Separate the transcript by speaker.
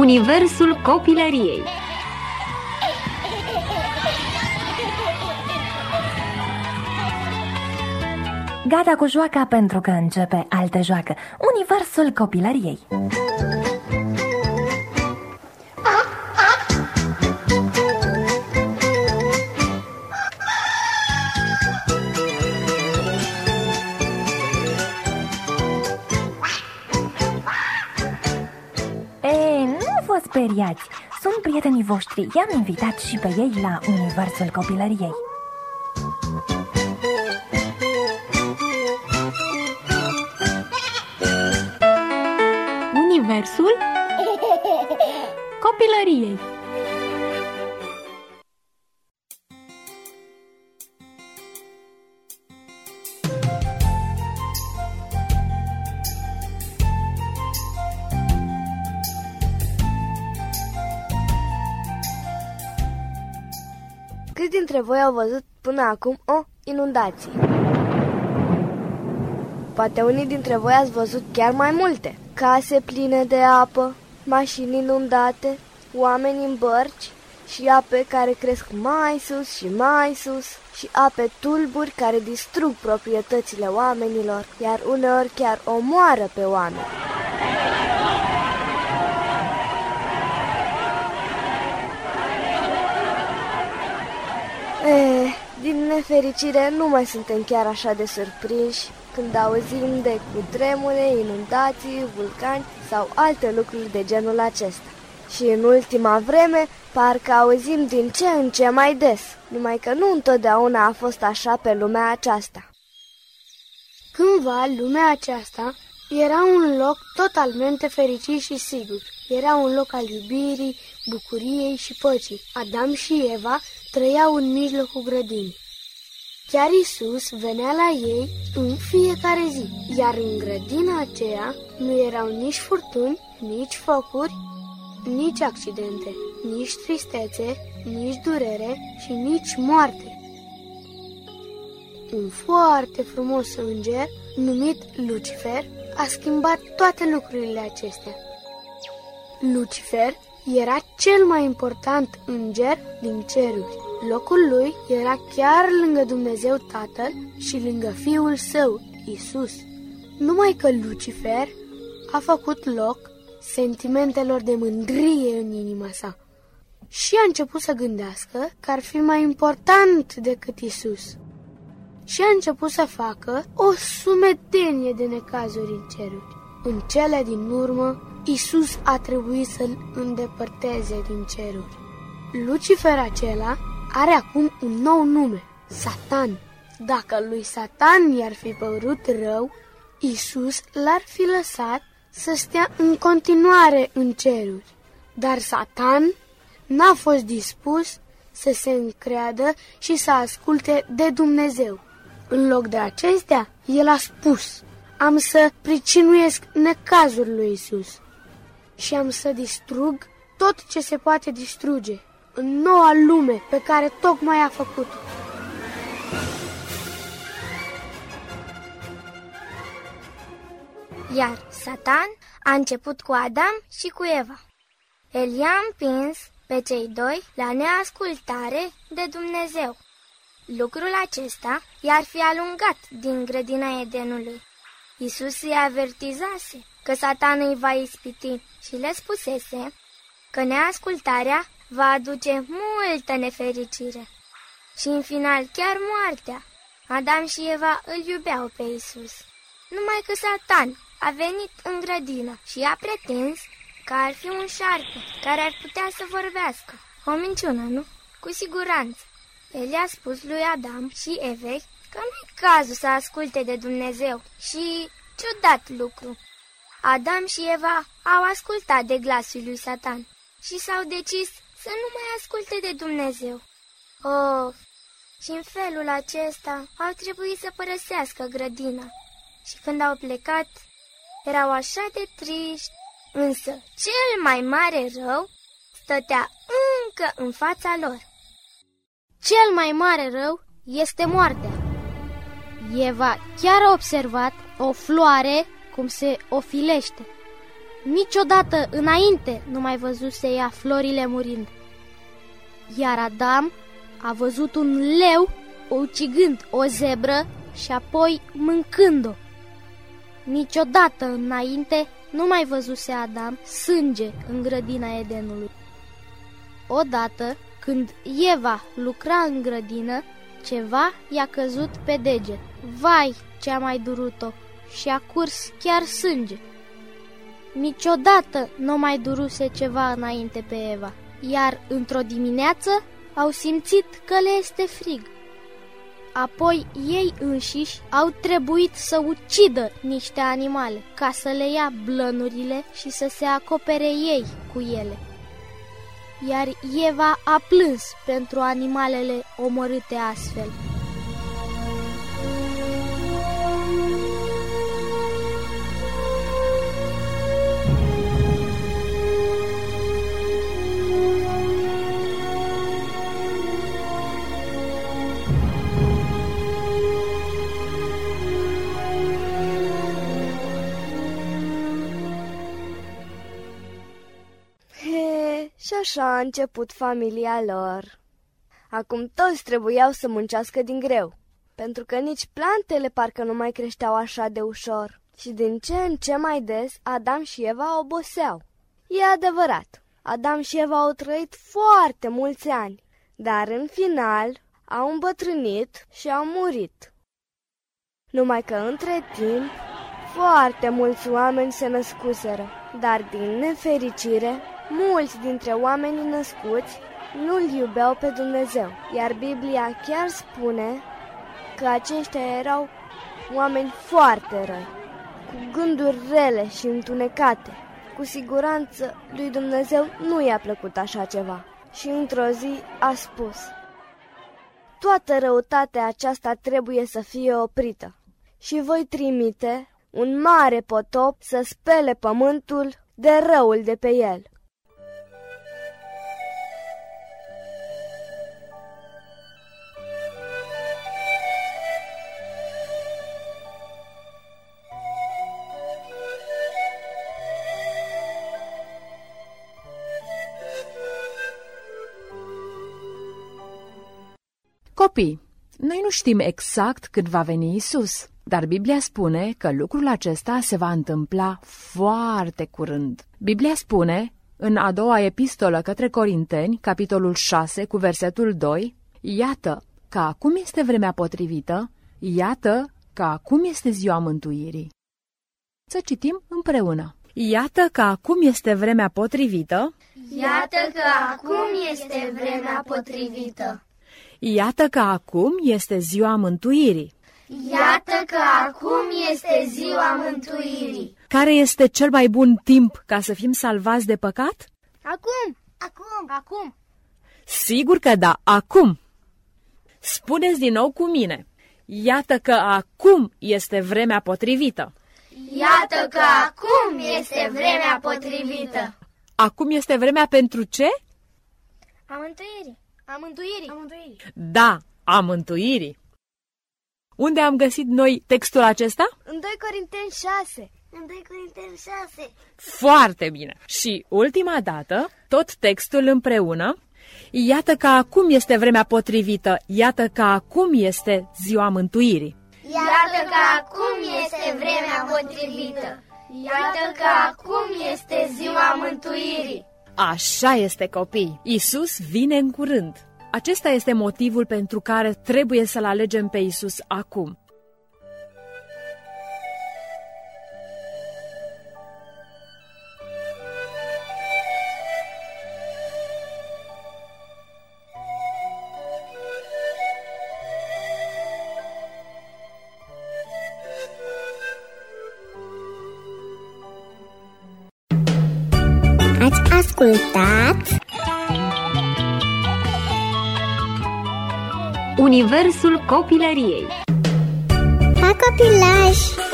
Speaker 1: Universul copilăriei.
Speaker 2: Gata cu joaca pentru că începe altă joacă. Universul copilăriei. Nu vă speriați, sunt prietenii voștri. I-am invitat și pe ei la Universul copilăriei.
Speaker 1: Universul copilăriei.
Speaker 3: Câți dintre voi au văzut până acum o inundație? Poate unii dintre voi ați văzut chiar mai multe. Case pline de apă, mașini inundate, oameni în bărci și ape care cresc mai sus și mai sus și ape tulburi care distrug proprietățile oamenilor, iar uneori chiar omoară pe oameni. Din nefericire, nu mai suntem chiar așa de surprinși când auzim de cutremure, inundații, vulcani sau alte lucruri de genul acesta. Și în ultima vreme, parcă auzim din ce în ce mai des, numai că nu întotdeauna a fost așa pe lumea aceasta.
Speaker 4: Cândva, lumea aceasta era un loc totalmente fericit și sigur. Era un loc al iubirii, bucuriei și păcii. Adam și Eva trăiau în mijlocul grădinii. Chiar Iisus venea la ei în fiecare zi, iar în grădina aceea nu erau nici furtuni, nici focuri, nici accidente, nici tristețe, nici durere și nici moarte. Un foarte frumos înger, numit Lucifer, a schimbat toate lucrurile acestea. Lucifer era cel mai important înger din ceruri. Locul lui era chiar lângă Dumnezeu Tatăl și lângă Fiul Său, Iisus. Numai că Lucifer a făcut loc sentimentelor de mândrie în inima sa și a început să gândească că ar fi mai important decât Iisus. Și a început să facă o sumedenie de necazuri în ceruri. În cele din urmă, Iisus a trebuit să-l îndepărteze din ceruri. Lucifer acela are acum un nou nume, Satan. Dacă lui Satan i-ar fi părut rău, Iisus l-ar fi lăsat să stea în continuare în ceruri. Dar Satan n-a fost dispus să se încreadă și să asculte de Dumnezeu. În loc de acestea, el a spus: am să pricinuiesc necazul lui Iisus și am să distrug tot ce se poate distruge în noua lume pe care tocmai a făcut-o.
Speaker 5: Iar Satan a început cu Adam și cu Eva. El i-a împins pe cei doi la neascultare de Dumnezeu. Lucrul acesta i-ar fi alungat din grădina Edenului. Iisus îi avertizase că Satan îi va ispiti și le spusese că neascultarea va aduce multă nefericire și în final chiar moartea. Adam și Eva îl iubeau pe Iisus, numai că Satan a venit în grădină și a pretins că ar fi un șarpe care ar putea să vorbească. O minciună, nu? Cu siguranță. El i-a spus lui Adam și Evei că nu-i cazul să asculte de Dumnezeu și, ciudat lucru, Adam și Eva au ascultat de glasul lui Satan și s-au decis să nu mai asculte de Dumnezeu. Oh, și în felul acesta au trebuit să părăsească grădina și când au plecat erau așa de triști, însă cel mai mare rău stătea încă în fața lor.
Speaker 6: Cel mai mare rău este moartea. Eva chiar a observat o floare cum se ofilește. niciodată înainte nu mai văzuse ea florile murind. Iar Adam a văzut un leu ucigând o zebră și apoi mâncând-o. Niciodată înainte nu mai văzuse Adam sânge în grădina Edenului. Odată, când Eva lucra în grădină, ceva i-a căzut pe deget. Vai, ce-a mai durut-o! Și a curs chiar sânge. Niciodată nu mai duruse ceva înainte pe Eva, iar într-o dimineață au simțit că le este frig. Apoi ei înșiși au trebuit să ucidă niște animale ca să le ia blănurile și să se acopere ei cu ele. Iar Eva a plâns pentru animalele omorâte astfel.
Speaker 3: Și așa a început familia lor. Acum toți trebuiau să muncească din greu, pentru că nici plantele parcă nu mai creșteau așa de ușor. Și din ce în ce mai des, Adam și Eva oboseau. E adevărat, Adam și Eva au trăit foarte mulți ani, dar în final au îmbătrânit și au murit. Numai că între timp, foarte mulți oameni se născuseră, dar din nefericire, mulți dintre oamenii născuți nu-L iubeau pe Dumnezeu, iar Biblia chiar spune că aceștia erau oameni foarte răi, cu gânduri rele și întunecate. Cu siguranță lui Dumnezeu nu i-a plăcut așa ceva și într-o zi a spus: toată răutatea aceasta trebuie să fie oprită și voi trimite un mare potop să spele pământul de răul de pe el.
Speaker 7: Copii, noi nu știm exact când va veni Isus, dar Biblia spune că lucrul acesta se va întâmpla foarte curând. Biblia spune, în a doua epistolă către Corinteni, capitolul 6, cu versetul 2, iată că acum este vremea potrivită, iată că acum este ziua mântuirii. Să citim împreună. Iată că acum este vremea potrivită,
Speaker 5: iată că acum este vremea potrivită.
Speaker 7: Iată că acum este ziua mântuirii.
Speaker 5: Iată că acum este ziua mântuirii.
Speaker 7: Care este cel mai bun timp ca să fim salvați de păcat?
Speaker 6: Acum.
Speaker 7: Sigur că da, acum. Spuneți din nou cu mine. Iată că acum este vremea potrivită.
Speaker 5: Iată că acum este vremea potrivită.
Speaker 7: Acum este vremea pentru ce?
Speaker 5: A mântuirii.
Speaker 7: Da, a mântuirii. Unde am găsit noi textul acesta?
Speaker 3: În 2 Corinteni 6.
Speaker 7: Foarte bine. Și ultima dată, tot textul împreună. Iată că acum este vremea potrivită, iată că acum este ziua mântuirii.
Speaker 5: Iată că acum este vremea potrivită. Iată că acum este ziua mântuirii.
Speaker 7: Așa este, copii. Isus vine în curând. Acesta este motivul pentru care trebuie să-L alegem pe Isus acum.
Speaker 8: Ați ascultat
Speaker 1: Universul copilăriei.
Speaker 8: Pa, copilaj!